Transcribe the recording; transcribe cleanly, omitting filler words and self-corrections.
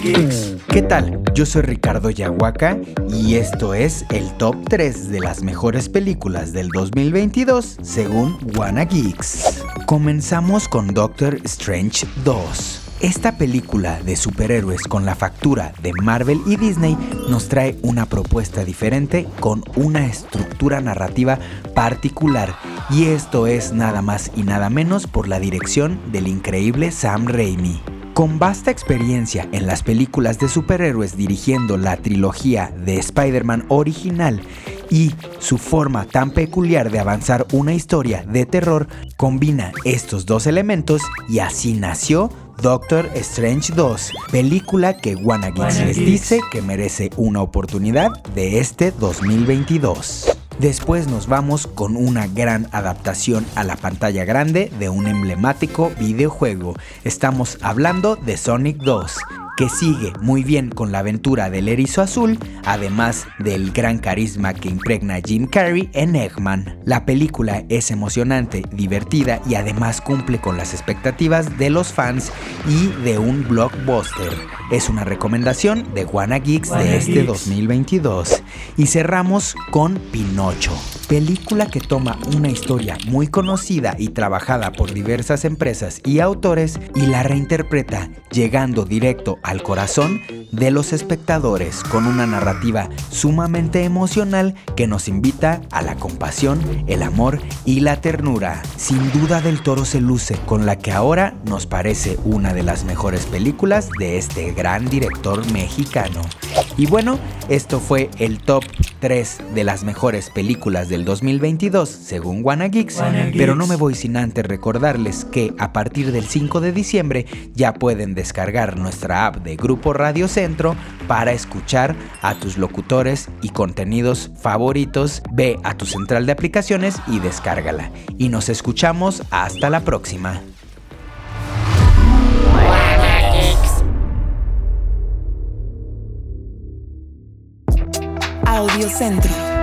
¿Qué tal? Yo soy Ricardo Yahuaca y esto es el Top 3 de las mejores películas del 2022 según Wanna Geeks. Comenzamos con Doctor Strange 2. Esta película de superhéroes con la factura de Marvel y Disney nos trae una propuesta diferente con una estructura narrativa particular, y esto es nada más y nada menos por la dirección del increíble Sam Raimi. Con vasta experiencia en las películas de superhéroes dirigiendo la trilogía de Spider-Man original y su forma tan peculiar de avanzar una historia de terror, combina estos dos elementos y así nació Doctor Strange 2, película que Wanna Geeks les dice que merece una oportunidad de este 2022. Después nos vamos con una gran adaptación a la pantalla grande de un emblemático videojuego. Estamos hablando de Sonic 2, que sigue muy bien con la aventura del erizo azul, además del gran carisma que impregna Jim Carrey en Eggman. La película es emocionante, divertida y además cumple con las expectativas de los fans y de un blockbuster. Es una recomendación de Wanna Geeks de este 2022. Y cerramos con Pinocho, película que toma una historia muy conocida y trabajada por diversas empresas y autores y la reinterpreta, llegando directo al corazón de los espectadores con una narrativa sumamente emocional que nos invita a la compasión, el amor y la ternura. Sin duda Del Toro se luce con la que ahora nos parece una de las mejores películas de este gran director mexicano. Y bueno, esto fue el top 3 de las mejores películas del 2022 según Wanna Geeks, pero no me voy sin antes recordarles que a partir del 5 de diciembre ya pueden descargar nuestra app de Grupo Radio Centro para escuchar a tus locutores y contenidos favoritos. Ve a tu central de aplicaciones y descárgala. Y nos escuchamos hasta la próxima. Audio Centro.